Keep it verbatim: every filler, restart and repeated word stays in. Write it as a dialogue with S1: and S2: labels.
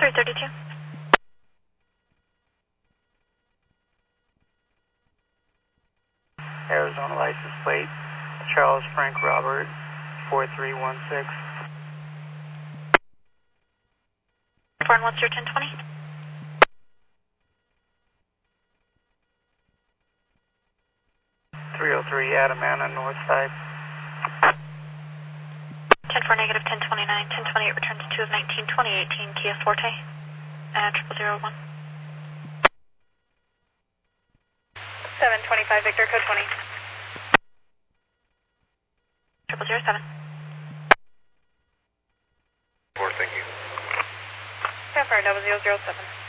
S1: three thirty-two.
S2: Arizona license plate, Charles Frank Robert, four three one six.
S1: four and one zero ten twenty.
S2: three oh three Adamana, north side.
S1: ten four negative ten twenty-nine, ten twenty-eight return to two of nineteen, twenty eighteen Kia Forte, uh, triple zero one.
S3: seven twenty-five Victor, code twenty.
S1: Triple zero seven.
S4: Four, thank you.
S3: San Fran, double zero zero seven.